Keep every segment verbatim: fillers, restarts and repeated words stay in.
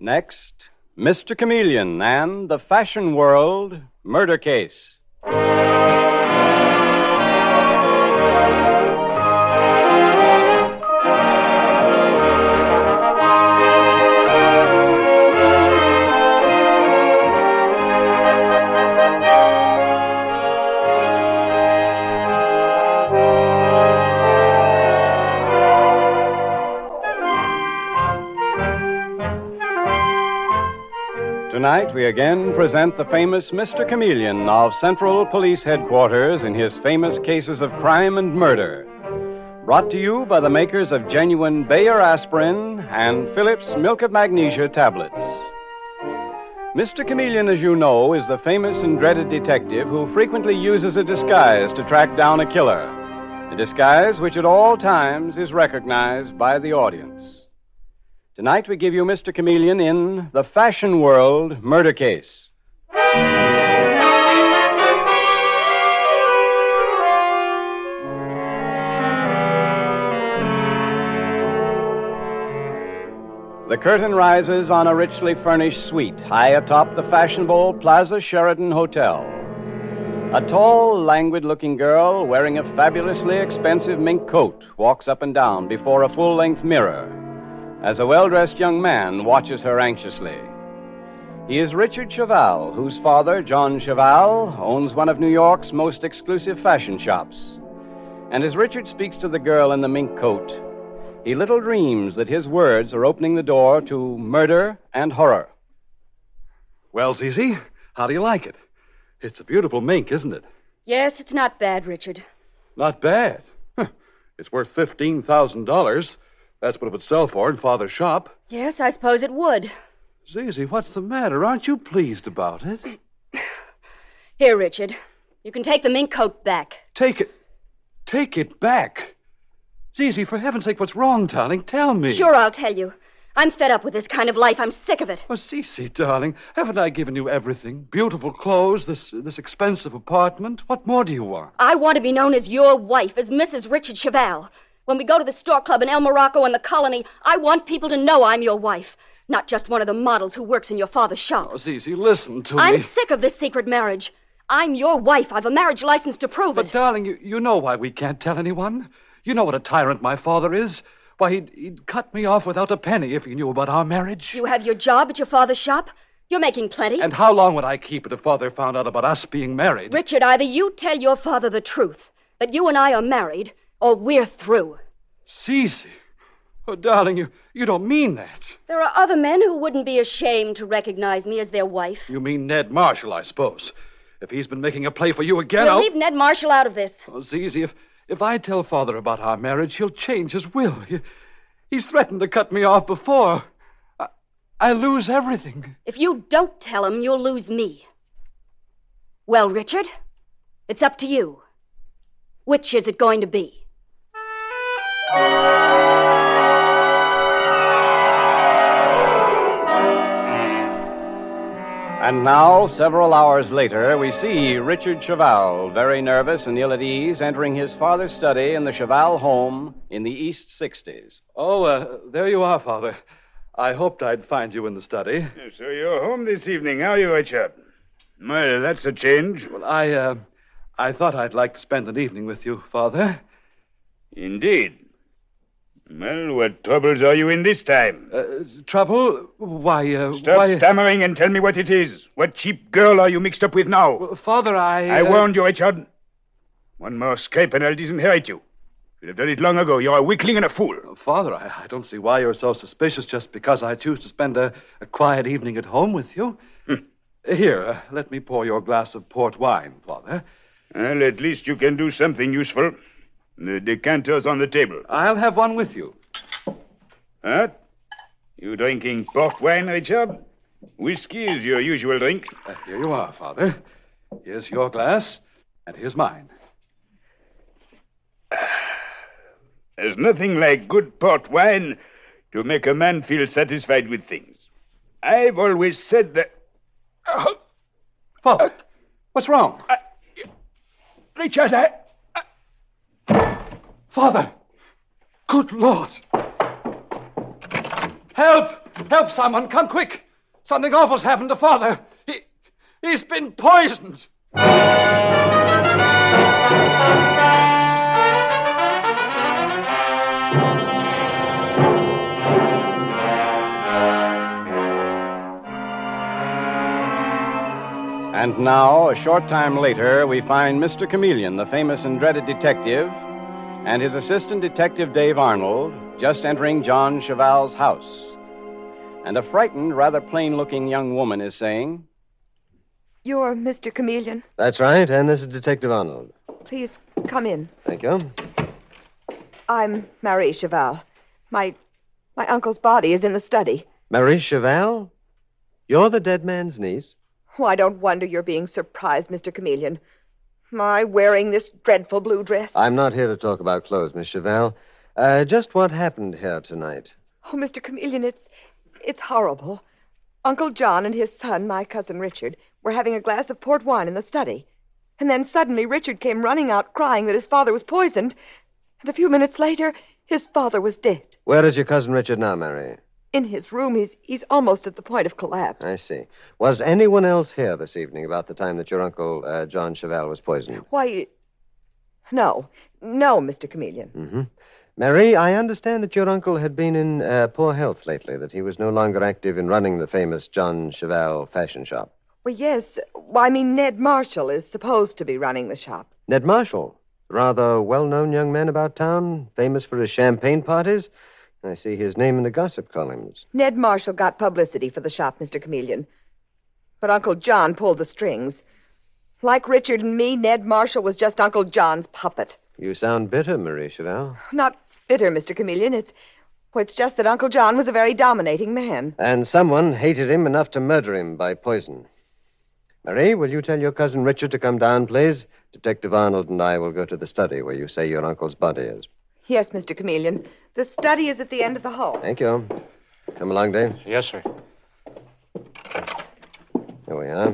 Next, Mister Chameleon and the Fashion World Murder Case. Tonight, we again present the famous Mister Chameleon of Central Police Headquarters in his famous cases of crime and murder. Brought to you by the makers of genuine Bayer aspirin and Phillips Milk of Magnesia tablets. Mister Chameleon, as you know, is the famous and dreaded detective who frequently uses a disguise to track down a killer. A disguise which at all times is recognized by the audience. Tonight we give you Mister Chameleon in The Fashion World Murder Case. The curtain rises on a richly furnished suite high atop the fashionable Plaza Sheraton Hotel. A tall, languid-looking girl wearing a fabulously expensive mink coat walks up and down before a full-length mirror as a well-dressed young man watches her anxiously. He is Richard Cheval, whose father, John Cheval, owns one of New York's most exclusive fashion shops. And as Richard speaks to the girl in the mink coat, he little dreams that his words are opening the door to murder and horror. Well, Zizi, how do you like it? It's a beautiful mink, isn't it? Yes, it's not bad, Richard. Not bad? Huh. It's worth fifteen thousand dollars. That's what it would sell for in Father's shop. Yes, I suppose it would. Zizi, what's the matter? Aren't you pleased about it? Here, Richard. You can take the mink coat back. Take it... Take it back? Zizi, for heaven's sake, what's wrong, darling? Tell me. Sure, I'll tell you. I'm fed up with this kind of life. I'm sick of it. Oh, Zizi, darling, haven't I given you everything? Beautiful clothes, this this expensive apartment. What more do you want? I want to be known as your wife, as Missus Richard Cheval. When we go to the Store Club in El Morocco and the Colony, I want people to know I'm your wife, not just one of the models who works in your father's shop. Oh, Zizi, listen to I'm me. I'm sick of this secret marriage. I'm your wife. I've a marriage license to prove but, it. But, darling, you, you know why we can't tell anyone. You know what a tyrant my father is. Why, he'd, he'd cut me off without a penny if he knew about our marriage. You have your job at your father's shop? You're making plenty. And how long would I keep it if Father found out about us being married? Richard, either you tell your father the truth, that you and I are married, or we're through. Zizi. Oh, darling, you, you don't mean that. There are other men who wouldn't be ashamed to recognize me as their wife. You mean Ned Marshall, I suppose. If he's been making a play for you again, We'll I'll... leave Ned Marshall out of this. Oh, Zizi, if, if I tell Father about our marriage, he'll change his will. He, he's threatened to cut me off before. I, I lose everything. If you don't tell him, you'll lose me. Well, Richard, it's up to you. Which is it going to be? And now, several hours later, we see Richard Cheval, very nervous and ill at ease, entering his father's study in the Cheval home in the East Sixties. Oh, uh, there you are, Father. I hoped I'd find you in the study. So you're home this evening, are you, Richard? Well, that's a change. Well, I, uh, I thought I'd like to spend an evening with you, Father. Indeed. Well, what troubles are you in this time? Uh, trouble? Why, uh... Stop why... stammering and tell me what it is. What cheap girl are you mixed up with now? Well, Father, I... I uh... warned you, Richard. One more escape and I'll disinherit you. You'd have done it long ago. You're a weakling and a fool. Well, Father, I, I don't see why you're so suspicious just because I choose to spend a, a quiet evening at home with you. Hm. Here, uh, let me pour your glass of port wine, Father. Well, at least you can do something useful. The decanter's on the table. I'll have one with you. Huh? You drinking port wine, Richard? Whiskey is your usual drink. Uh, here you are, Father. Here's your glass, and here's mine. There's nothing like good port wine to make a man feel satisfied with things. I've always said that... Oh. Father, what's wrong? I... Richard, I... Father! Good Lord! Help! Help, someone. Come quick. Something awful's happened to Father. He, he's been poisoned. And now, a short time later, we find Mister Chameleon, the famous and dreaded detective, and his assistant detective, Dave Arnold, just entering John Cheval's house. And a frightened, rather plain-looking young woman is saying, "You're Mister Chameleon. That's right, and this is Detective Arnold. Please come in. Thank you. I'm Marie Cheval. My my uncle's body is in the study. Marie Cheval? You're the dead man's niece? Oh, I don't wonder you're being surprised, Mister Chameleon. My wearing this dreadful blue dress. I'm not here to talk about clothes, Miss Cheval. Uh, just what happened here tonight? Oh, Mister Chameleon, it's it's horrible. Uncle John and his son, my cousin Richard, were having a glass of port wine in the study. And then suddenly Richard came running out crying that his father was poisoned. And a few minutes later, his father was dead. Where is your cousin Richard now, Mary? In his room. He's he's almost at the point of collapse. I see. Was anyone else here this evening about the time that your uncle, uh, John Cheval, was poisoned? Why, no. No, Mister Chameleon. Mm-hmm. Mary, I understand that your uncle had been in uh, poor health lately, that he was no longer active in running the famous John Cheval fashion shop. Well, yes. Well, I mean, Ned Marshall is supposed to be running the shop. Ned Marshall? Rather well-known young man about town, famous for his champagne parties? I see his name in the gossip columns. Ned Marshall got publicity for the shop, Mister Chameleon. But Uncle John pulled the strings. Like Richard and me, Ned Marshall was just Uncle John's puppet. You sound bitter, Marie Cheval. Not bitter, Mister Chameleon. It's, well, it's just that Uncle John was a very dominating man. And someone hated him enough to murder him by poison. Marie, will you tell your cousin Richard to come down, please? Detective Arnold and I will go to the study where you say your uncle's body is. Yes, Mister Chameleon. The study is at the end of the hall. Thank you. Come along, Dave. Yes, sir. Here we are.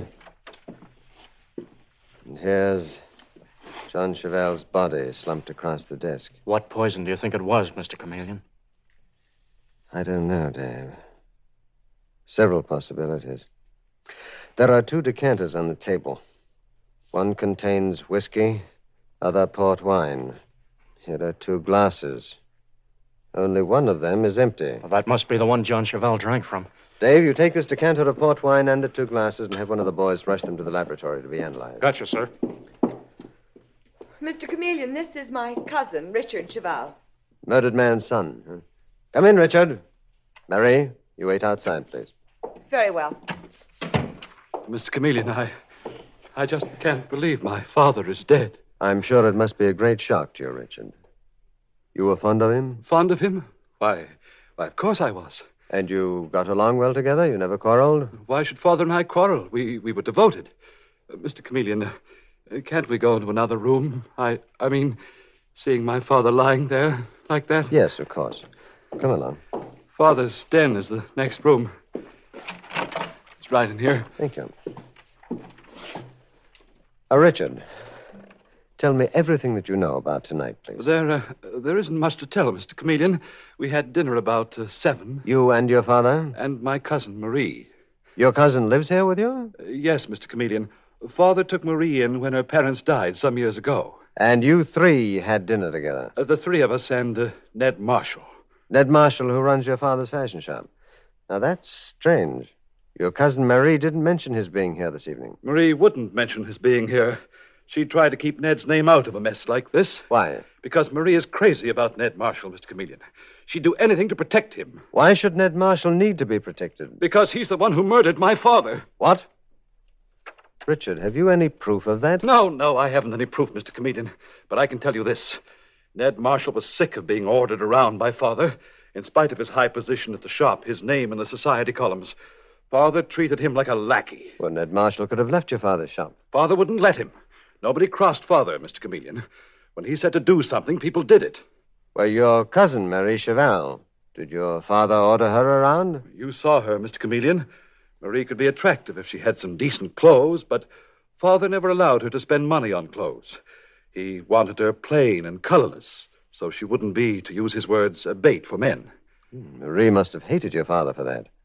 And here's John Cheval's body slumped across the desk. What poison do you think it was, Mister Chameleon? I don't know, Dave. Several possibilities. There are two decanters on the table. One contains whiskey, other port wine. Here are two glasses. Only one of them is empty. Well, that must be the one John Cheval drank from. Dave, you take this decanter of port wine and the two glasses and have one of the boys rush them to the laboratory to be analyzed. Gotcha, sir. Mister Chameleon, this is my cousin, Richard Cheval. Murdered man's son. Huh? Come in, Richard. Marie, you wait outside, please. Very well. Mister Chameleon, I... I just can't believe my father is dead. I'm sure it must be a great shock to you, Richard. You were fond of him? Fond of him? Why, why, of course I was. And you got along well together? You never quarreled? Why should Father and I quarrel? We we were devoted. Uh, Mister Chameleon, uh, can't we go into another room? I I mean, seeing my father lying there like that? Yes, of course. Come along. Father's den is the next room. It's right in here. Thank you. Uh, Richard, tell me everything that you know about tonight, please. There, uh, there isn't much to tell, Mister Chameleon. We had dinner about uh, seven. You and your father? And my cousin, Marie. Your cousin lives here with you? Uh, yes, Mister Chameleon. Father took Marie in when her parents died some years ago. And you three had dinner together? Uh, the three of us and uh, Ned Marshall. Ned Marshall, who runs your father's fashion shop. Now, that's strange. Your cousin Marie didn't mention his being here this evening. Marie wouldn't mention his being here. She tried to keep Ned's name out of a mess like this. Why? Because Marie is crazy about Ned Marshall, Mister Chameleon. She'd do anything to protect him. Why should Ned Marshall need to be protected? Because he's the one who murdered my father. What? Richard, have you any proof of that? No, no, I haven't any proof, Mister Chameleon. But I can tell you this. Ned Marshall was sick of being ordered around by Father. In spite of his high position at the shop, his name in the society columns, Father treated him like a lackey. Well, Ned Marshall could have left your father's shop. Father wouldn't let him. Nobody crossed Father, Mister Chameleon. When he said to do something, people did it. Well, your cousin, Marie Cheval, did your father order her around? You saw her, Mister Chameleon. Marie could be attractive if she had some decent clothes, but Father never allowed her to spend money on clothes. He wanted her plain and colorless, so she wouldn't be, to use his words, a bait for men. Hmm, Marie must have hated your father for that.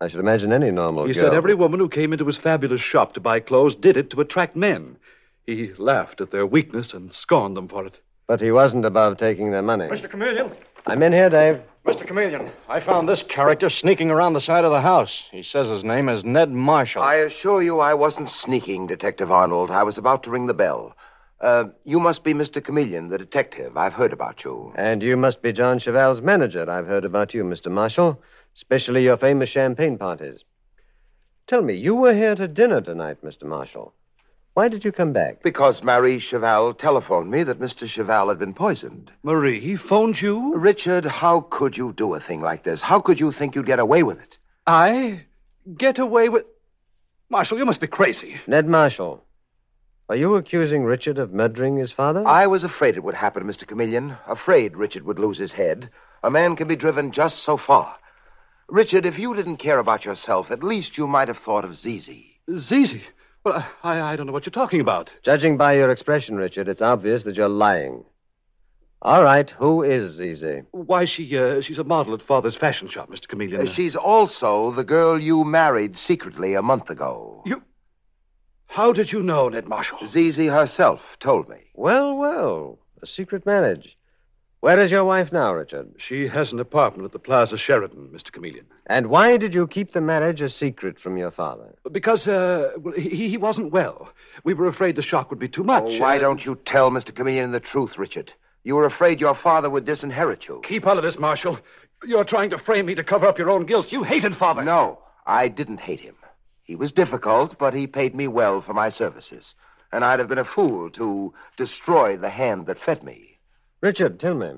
I should imagine any normal He girl. said every woman who came into his fabulous shop to buy clothes did it to attract men. He laughed at their weakness and scorned them for it. But he wasn't above taking their money. Mister Chameleon. I'm in here, Dave. Mister Chameleon, I found this character sneaking around the side of the house. He says his name is Ned Marshall. I assure you I wasn't sneaking, Detective Arnold. I was about to ring the bell. Uh, you must be Mister Chameleon, the detective. I've heard about you. And you must be John Cheval's manager. I've heard about you, Mister Marshall, especially your famous champagne parties. Tell me, you were here to dinner tonight, Mister Marshall. Why did you come back? Because Marie Cheval telephoned me that Mister Cheval had been poisoned. Marie phoned you? Richard, how could you do a thing like this? How could you think you'd get away with it? I get away with... Marshall, you must be crazy. Ned Marshall, are you accusing Richard of murdering his father? I was afraid it would happen, Mister Chameleon. Afraid Richard would lose his head. A man can be driven just so far. Richard, if you didn't care about yourself, at least you might have thought of Zizi. Zizi? Well, I, I don't know what you're talking about. Judging by your expression, Richard, it's obvious that you're lying. All right, who is Zizi? Why, she, uh, she's a model at Father's fashion shop, Mister Chameleon. Uh, she's also the girl you married secretly a month ago. You... How did you know, Ned Marshall? Zizi herself told me. Well, well, a secret marriage. Where is your wife now, Richard? She has an apartment at the Plaza Sheridan, Mister Chameleon. And why did you keep the marriage a secret from your father? Because, uh, well, he, he wasn't well. We were afraid the shock would be too much. Oh, why uh, don't you tell Mister Chameleon the truth, Richard? You were afraid your father would disinherit you. Keep out of this, Marshall. You're trying to frame me to cover up your own guilt. You hated Father. No, I didn't hate him. He was difficult, but he paid me well for my services. And I'd have been a fool to destroy the hand that fed me. Richard, tell me.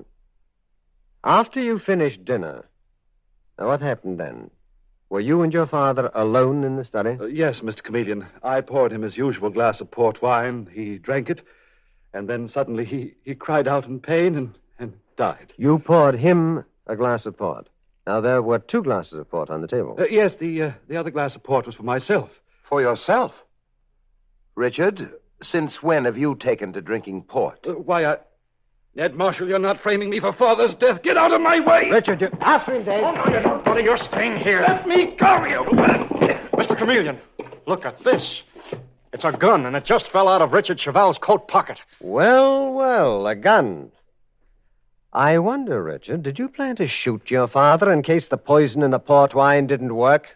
After you finished dinner, now what happened then? Were you and your father alone in the study? Uh, yes, Mister Chameleon. I poured him his usual glass of port wine. He drank it. And then suddenly he, he cried out in pain and, and died. You poured him a glass of port. Now, there were two glasses of port on the table. Uh, yes, the, uh, the other glass of port was for myself. For yourself? Richard, since when have you taken to drinking port? Uh, why, I... Ned Marshall, you're not framing me for Father's death. Get out of my way! Richard, you... After him, Dave. Oh, no, you don't, buddy. You're staying here. Let me go, you... Mister Chameleon, look at this. It's a gun, and it just fell out of Richard Cheval's coat pocket. Well, well, a gun. I wonder, Richard, did you plan to shoot your father in case the poison in the port wine didn't work?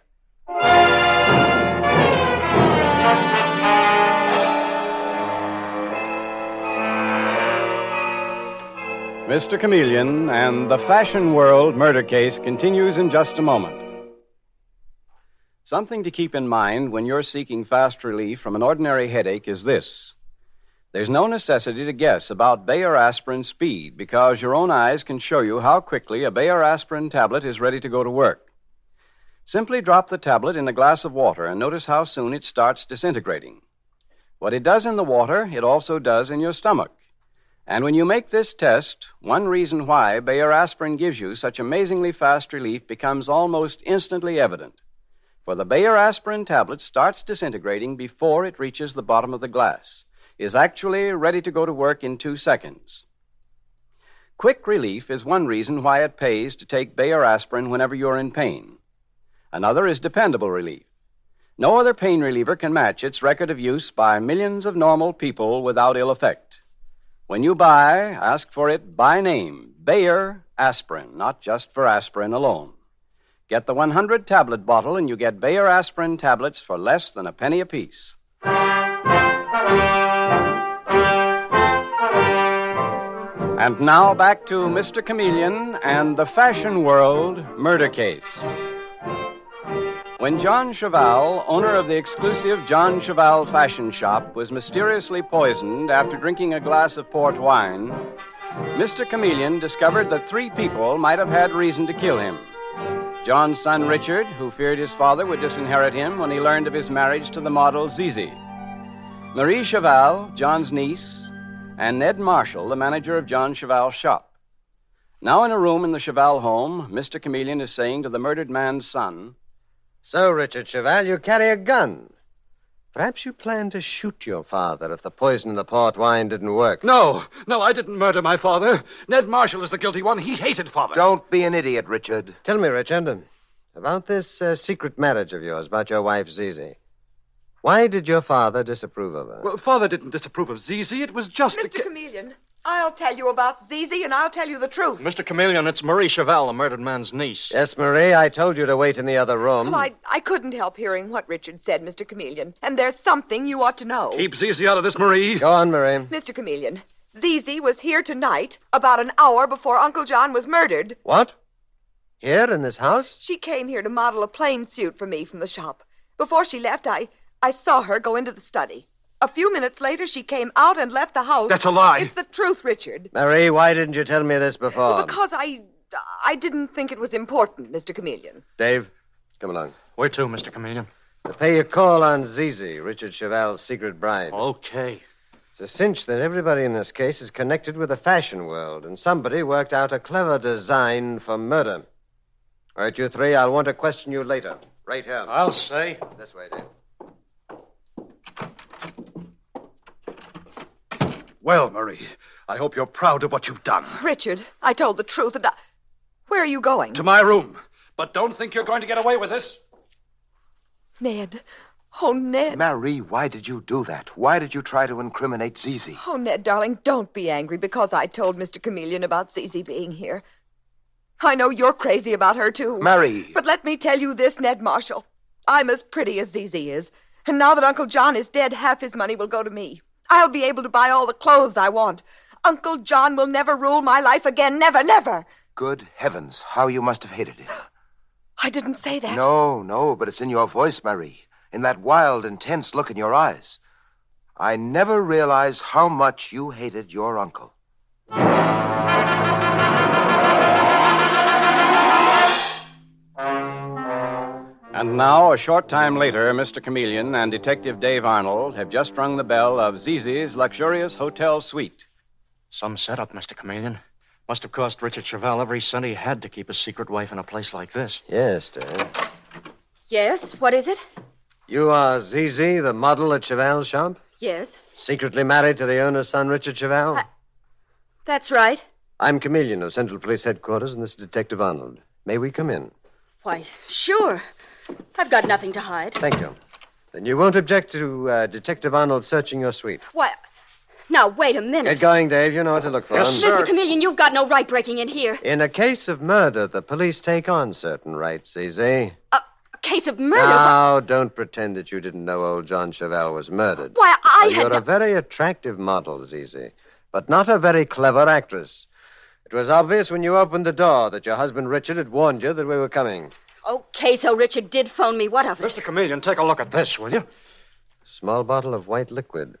Mister Chameleon and the Fashion World murder case continues in just a moment. Something to keep in mind when you're seeking fast relief from an ordinary headache is this. There's no necessity to guess about Bayer aspirin speed because your own eyes can show you how quickly a Bayer aspirin tablet is ready to go to work. Simply drop the tablet in a glass of water and notice how soon it starts disintegrating. What it does in the water, it also does in your stomach. And when you make this test, one reason why Bayer aspirin gives you such amazingly fast relief becomes almost instantly evident. For the Bayer aspirin tablet starts disintegrating before it reaches the bottom of the glass, is actually ready to go to work in two seconds. Quick relief is one reason why it pays to take Bayer aspirin whenever you're in pain. Another is dependable relief. No other pain reliever can match its record of use by millions of normal people without ill effect. When you buy, ask for it by name, Bayer aspirin, not just for aspirin alone. Get the one hundred tablet bottle and you get Bayer aspirin tablets for less than a penny apiece. And now back to Mister Chameleon and the Fashion World murder case. When John Cheval, owner of the exclusive John Cheval fashion shop, was mysteriously poisoned after drinking a glass of port wine, Mister Chameleon discovered that three people might have had reason to kill him. John's son Richard, who feared his father would disinherit him when he learned of his marriage to the model Zizi. Marie Cheval, John's niece, and Ned Marshall, the manager of John Cheval's shop. Now in a room in the Cheval home, Mister Chameleon is saying to the murdered man's son, So, Richard Cheval, you carry a gun. Perhaps you planned to shoot your father if the poison in the port wine didn't work. No, no, I didn't murder my father. Ned Marshall is the guilty one. He hated Father. Don't be an idiot, Richard. Tell me, Richard, About this uh, secret marriage of yours, about your wife, Zizi. Why did your father disapprove of her? Well, Father didn't disapprove of Zizi. It was just a... Mister Chameleon, I'll tell you about Zizi, and I'll tell you the truth. Mister Chameleon, it's Marie Cheval, the murdered man's niece. Yes, Marie, I told you to wait in the other room. Well, I, I couldn't help hearing what Richard said, Mister Chameleon. And there's something you ought to know. Keep Zizi out of this, Marie. Go on, Marie. Mister Chameleon, Zizi was here tonight about an hour before Uncle John was murdered. What? Here in this house? She came here to model a plain suit for me from the shop. Before she left, I, I saw her go into the study. A few minutes later, she came out and left the house. That's a lie. It's the truth, Richard. Marie, why didn't you tell me this before? Well, because I, I didn't think it was important, Mister Chameleon. Dave, come along. Where to, Mister Chameleon? To pay a call on Zizi, Richard Cheval's secret bride. Okay. It's a cinch that everybody in this case is connected with the fashion world, and somebody worked out a clever design for murder. All right, you three, I'll want to question you later. Right here. I'll say. This way, Dave. Well, Marie, I hope you're proud of what you've done. Richard, I told the truth, and I... Where are you going? To my room. But don't think you're going to get away with this. Ned. Oh, Ned. Marie, why did you do that? Why did you try to incriminate Zizi? Oh, Ned, darling, don't be angry because I told Mister Chameleon about Zizi being here. I know you're crazy about her, too. Marie. But let me tell you this, Ned Marshall. I'm as pretty as Zizi is. And now that Uncle John is dead, half his money will go to me. I'll be able to buy all the clothes I want. Uncle John will never rule my life again. Never, never. Good heavens, how you must have hated it. I didn't say that. No, no, but it's in your voice, Marie. In that wild, intense look in your eyes. I never realized how much you hated your uncle. And now, a short time later, Mister Chameleon and Detective Dave Arnold have just rung the bell of Zizi's luxurious hotel suite. Some setup, Mister Chameleon. Must have cost Richard Cheval every cent he had to keep his secret wife in a place like this. Yes, Dave. Yes, what is it? You are Zizi, the model at Cheval's shop? Yes. Secretly married to the owner's son, Richard Cheval? I... That's right. I'm Chameleon of Central Police Headquarters, and this is Detective Arnold. May we come in? Why, sure. I've got nothing to hide. Thank you. Then you won't object to uh, Detective Arnold searching your suite? Why, now, wait a minute. Get going, Dave. You know what to look for. Yes, sir. Mister Chameleon, you've got no right breaking in here. In a case of murder, the police take on certain rights, Zizi. A, a case of murder? Now, don't pretend that you didn't know old John Cheval was murdered. Why, I Well, had You're no... a very attractive model, Zizi, but not a very clever actress. It was obvious when you opened the door that your husband Richard had warned you that we were coming. Okay, so Richard did phone me. What of it? Mister Chameleon, take a look at this, will you? Small bottle of white liquid.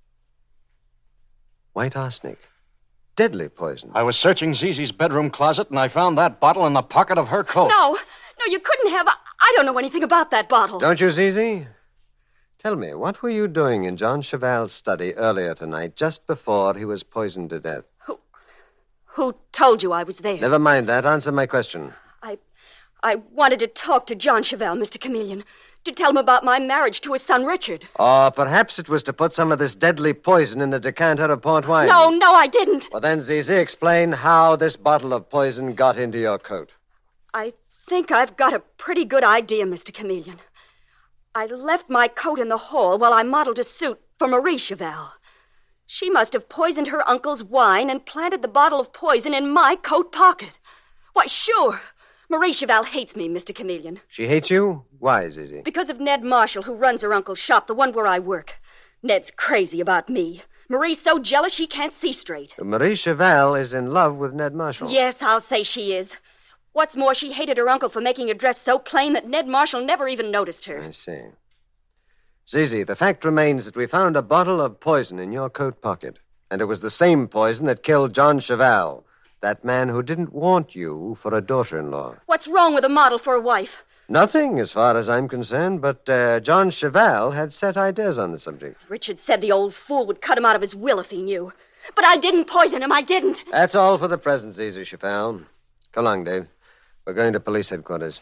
White arsenic. Deadly poison. I was searching Zizi's bedroom closet, and I found that bottle in the pocket of her coat. No, no, you couldn't have. I, I don't know anything about that bottle. Don't you, Zizi? Tell me, what were you doing in John Cheval's study earlier tonight, just before he was poisoned to death? Who, who told you I was there? Never mind that. Answer my question. I, I wanted to talk to John Cheval, Mister Chameleon, to tell him about my marriage to his son Richard. Or perhaps it was to put some of this deadly poison in the decanter of port wine. No, no, I didn't. Well, then, Zizi, explain how this bottle of poison got into your coat. I think I've got a pretty good idea, Mister Chameleon. I left my coat in the hall while I modeled a suit for Marie Cheval. She must have poisoned her uncle's wine and planted the bottle of poison in my coat pocket. Why, sure. Marie Cheval hates me, Mister Chameleon. She hates you? Why, Zizi? Because of Ned Marshall, who runs her uncle's shop, the one where I work. Ned's crazy about me. Marie's so jealous she can't see straight. Marie Cheval is in love with Ned Marshall. Yes, I'll say she is. What's more, she hated her uncle for making her dress so plain that Ned Marshall never even noticed her. I see. Zizi, the fact remains that we found a bottle of poison in your coat pocket. And it was the same poison that killed John Cheval, that man who didn't want you for a daughter-in-law. What's wrong with a model for a wife? Nothing, as far as I'm concerned, but uh, John Cheval had set ideas on the subject. Richard said the old fool would cut him out of his will if he knew. But I didn't poison him, I didn't. That's all for the present, Zizi Cheval. Come along, Dave. We're going to police headquarters.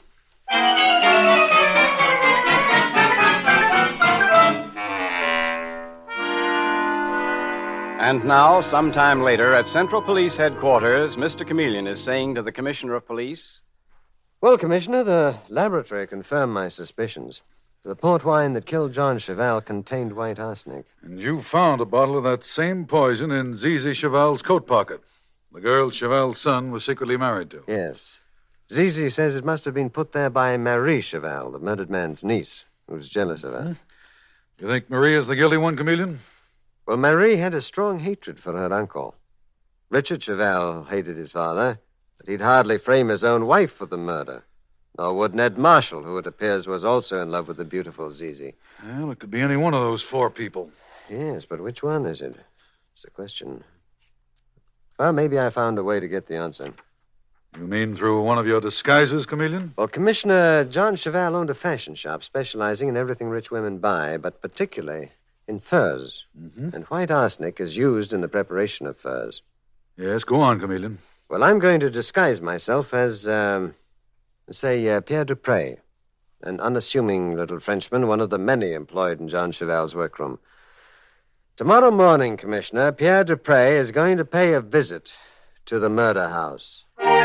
And now, sometime later, at Central Police Headquarters, Mister Chameleon is saying to the Commissioner of Police, Well, Commissioner, the laboratory confirmed my suspicions. The port wine that killed John Cheval contained white arsenic. And you found a bottle of that same poison in Zizi Cheval's coat pocket. The girl Cheval's son was secretly married to. Yes. Zizi says it must have been put there by Marie Cheval, the murdered man's niece, who was jealous of her. You think Marie is the guilty one, Chameleon? Well, Marie had a strong hatred for her uncle. Richard Cheval hated his father, but he'd hardly frame his own wife for the murder. Nor would Ned Marshall, who it appears was also in love with the beautiful Zizi. Well, it could be any one of those four people. Yes, but which one is it? It's a question. Well, maybe I found a way to get the answer. You mean through one of your disguises, Chameleon? Well, Commissioner, John Cheval owned a fashion shop specializing in everything rich women buy, but particularly in furs. Mm-hmm. And white arsenic is used in the preparation of furs. Yes, go on, Chameleon. Well, I'm going to disguise myself as, um, say, uh, Pierre Dupre, an unassuming little Frenchman, one of the many employed in John Cheval's workroom. Tomorrow morning, Commissioner, Pierre Dupre is going to pay a visit to the murder house.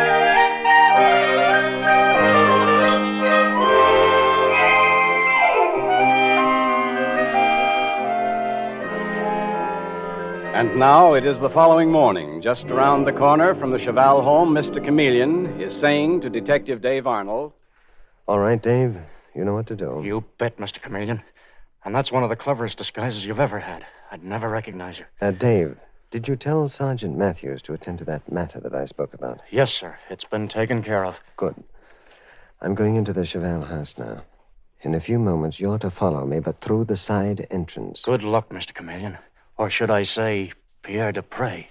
And now it is the following morning. Just around the corner from the Cheval home, Mister Chameleon is saying to Detective Dave Arnold, All right, Dave. You know what to do. You bet, Mister Chameleon. And that's one of the cleverest disguises you've ever had. I'd never recognize you. Uh, Dave, did you tell Sergeant Matthews to attend to that matter that I spoke about? Yes, sir. It's been taken care of. Good. I'm going into the Cheval house now. In a few moments, you're to follow me, but through the side entrance. Good luck, Mister Chameleon. Or should I say, Pierre Dupre.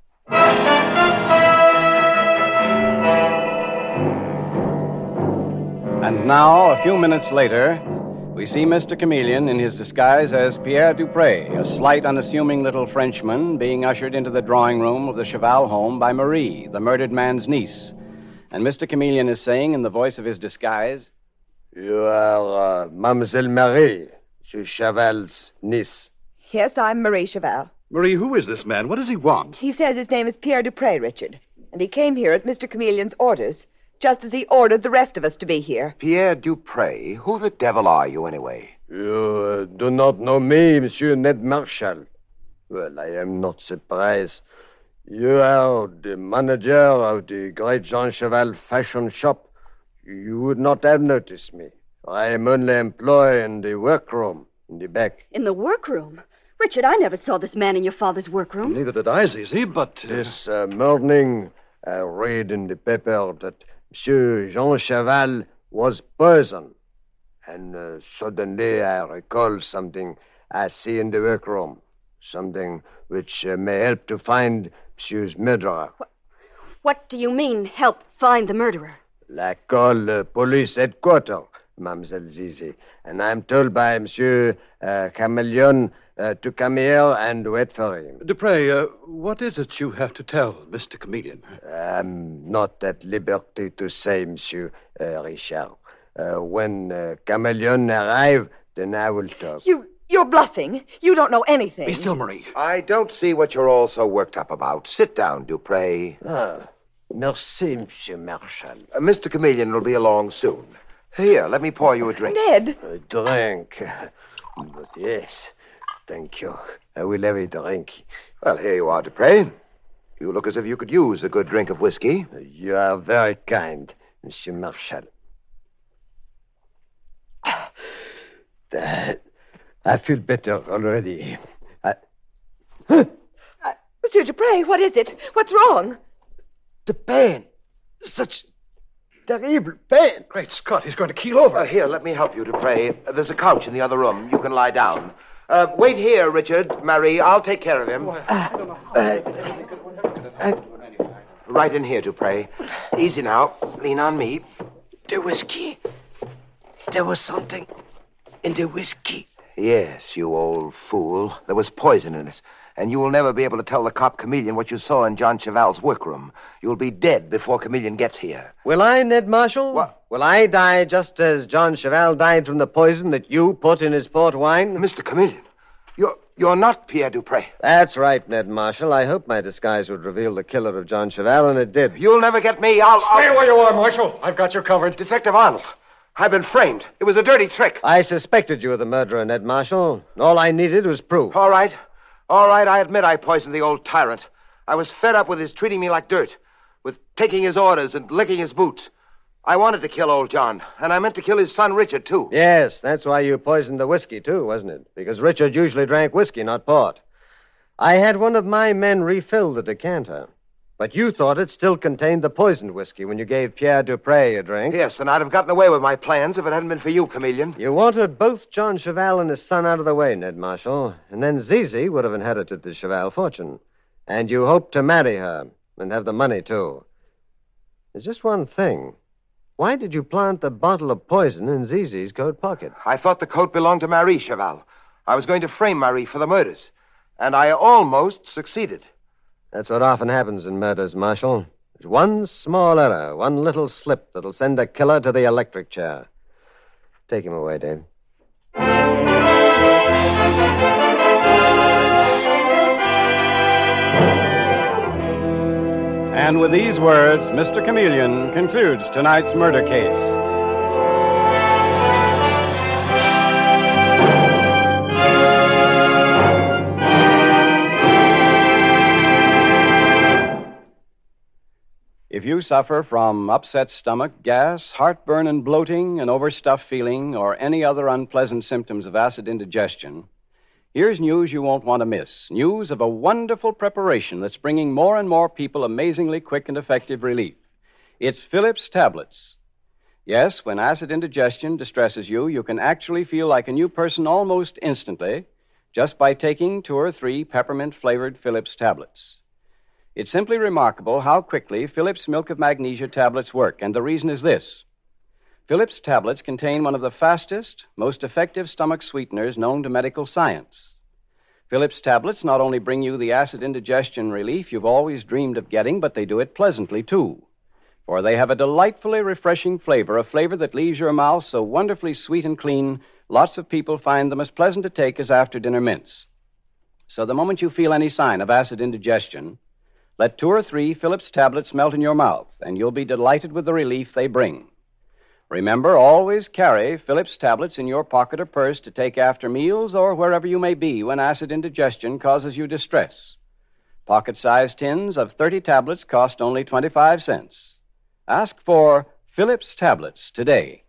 And now, a few minutes later, we see Mister Chameleon in his disguise as Pierre Dupre, a slight, unassuming little Frenchman, being ushered into the drawing room of the Cheval home by Marie, the murdered man's niece. And Mister Chameleon is saying in the voice of his disguise, You are uh, Mademoiselle Marie, Monsieur Cheval's niece. Yes, I'm Marie Cheval. Marie, who is this man? What does he want? He says his name is Pierre Dupre, Richard. And he came here at Mister Chameleon's orders, just as he ordered the rest of us to be here. Pierre Dupre? Who the devil are you, anyway? You uh, do not know me, Monsieur Ned Marshall. Well, I am not surprised. You are the manager of the great Jean Cheval fashion shop. You would not have noticed me. I am only employed in the workroom, in the back. In the workroom? Richard, I never saw this man in your father's workroom. Neither did I, Zizi, but... Uh... This uh, morning, I read in the paper that Monsieur Jean Cheval was poisoned. And uh, suddenly I recall something I see in the workroom. Something which uh, may help to find Monsieur's murderer. What, what do you mean, help find the murderer? I call uh, police headquarters, Mademoiselle Zizi. And I'm told by Monsieur uh, Chameleon uh, to come here and wait for him. Dupre, uh, what is it you have to tell Mister Chameleon? I'm not at liberty to say, Monsieur uh, Richard. Uh, when uh, Chameleon arrive, then I will talk. You, you're bluffing. You don't know anything. Be still, Marie. I don't see what you're all so worked up about. Sit down, Dupre. Ah, merci, Monsieur Marshall. Uh, Mister Chameleon will be along soon. Here, let me pour you a drink. Ned. A drink. But yes, thank you. I will have a drink. Well, here you are, Dupre. You look as if you could use a good drink of whiskey. You are very kind, Monsieur Marshall. That, I feel better already. I... Uh, Monsieur Dupre, what is it? What's wrong? The pain. Such terrible pain. Great Scott, he's going to keel over. Uh, here, let me help you, Dupre. Uh, there's a couch in the other room. You can lie down. Uh, wait here, Richard. Marie, I'll take care of him. Uh, uh, uh, right in here, Dupre. Easy now. Lean on me. The whiskey. There was something in the whiskey. Yes, you old fool. There was poison in it. And you will never be able to tell the cop Chameleon what you saw in John Cheval's workroom. You'll be dead before Chameleon gets here. Will I, Ned Marshall? What? Will I die just as John Cheval died from the poison that you put in his port wine? Mister Chameleon, you're... You're not Pierre Dupre. That's right, Ned Marshall. I hoped my disguise would reveal the killer of John Cheval, and it did. You'll never get me. I'll... I'll... Stay where you are, Marshal. I've got you covered. Detective Arnold, I've been framed. It was a dirty trick. I suspected you of the murderer, Ned Marshall. All I needed was proof. All right. All right, I admit I poisoned the old tyrant. I was fed up with his treating me like dirt, with taking his orders and licking his boots. I wanted to kill old John, and I meant to kill his son Richard, too. Yes, that's why you poisoned the whiskey, too, wasn't it? Because Richard usually drank whiskey, not port. I had one of my men refill the decanter, but you thought it still contained the poisoned whiskey when you gave Pierre Dupre a drink. Yes, and I'd have gotten away with my plans if it hadn't been for you, Chameleon. You wanted both John Cheval and his son out of the way, Ned Marshall, and then Zizi would have inherited the Cheval fortune. And you hoped to marry her and have the money, too. There's just one thing. Why did you plant the bottle of poison in Zizi's coat pocket? I thought the coat belonged to Marie Cheval. I was going to frame Marie for the murders, and I almost succeeded. That's what often happens in murders, Marshal. There's one small error, one little slip that'll send a killer to the electric chair. Take him away, Dave. And with these words, Mister Chameleon concludes tonight's murder case. If you suffer from upset stomach, gas, heartburn and bloating, an overstuffed feeling, or any other unpleasant symptoms of acid indigestion, here's news you won't want to miss. News of a wonderful preparation that's bringing more and more people amazingly quick and effective relief. It's Phillips Tablets. Yes, when acid indigestion distresses you, you can actually feel like a new person almost instantly just by taking two or three peppermint-flavored Phillips Tablets. It's simply remarkable how quickly Phillips Milk of Magnesia tablets work, and the reason is this. Phillips tablets contain one of the fastest, most effective stomach sweeteners known to medical science. Phillips tablets not only bring you the acid indigestion relief you've always dreamed of getting, but they do it pleasantly, too. For they have a delightfully refreshing flavor, a flavor that leaves your mouth so wonderfully sweet and clean, lots of people find them as pleasant to take as after-dinner mints. So the moment you feel any sign of acid indigestion, let two or three Phillips tablets melt in your mouth, and you'll be delighted with the relief they bring. Remember, always carry Phillips tablets in your pocket or purse to take after meals or wherever you may be when acid indigestion causes you distress. Pocket-sized tins of thirty tablets cost only twenty-five cents. Ask for Phillips tablets today.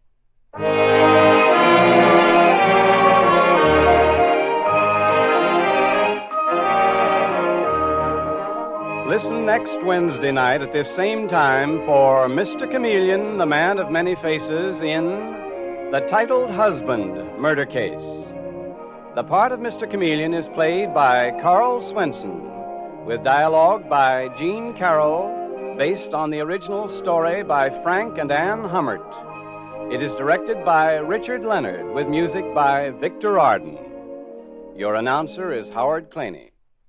Listen next Wednesday night at this same time for Mister Chameleon, the man of many faces, in The Titled Husband Murder Case. The part of Mister Chameleon is played by Carl Swenson, with dialogue by Gene Carroll, based on the original story by Frank and Ann Hummert. It is directed by Richard Leonard, with music by Victor Arden. Your announcer is Howard Claney.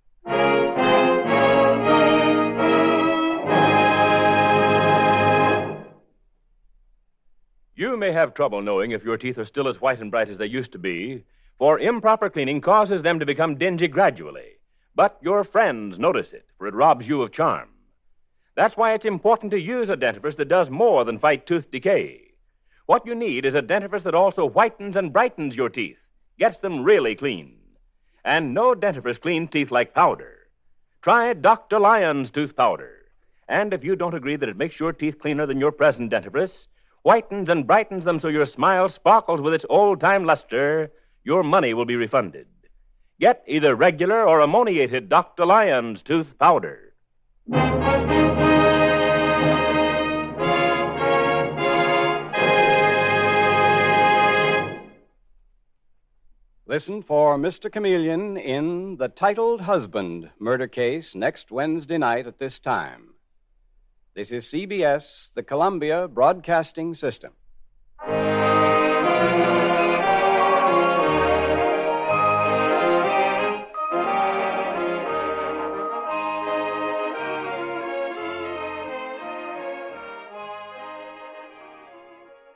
You may have trouble knowing if your teeth are still as white and bright as they used to be, for improper cleaning causes them to become dingy gradually. But your friends notice it, for it robs you of charm. That's why it's important to use a dentifrice that does more than fight tooth decay. What you need is a dentifrice that also whitens and brightens your teeth, gets them really clean. And no dentifrice cleans teeth like powder. Try Doctor Lyon's tooth powder. And if you don't agree that it makes your teeth cleaner than your present dentifrice, whitens and brightens them so your smile sparkles with its old-time luster, your money will be refunded. Get either regular or ammoniated Doctor Lyon's tooth powder. Listen for Mister Chameleon in The Titled Husband Murder Case next Wednesday night at this time. This is C B S, the Columbia Broadcasting System.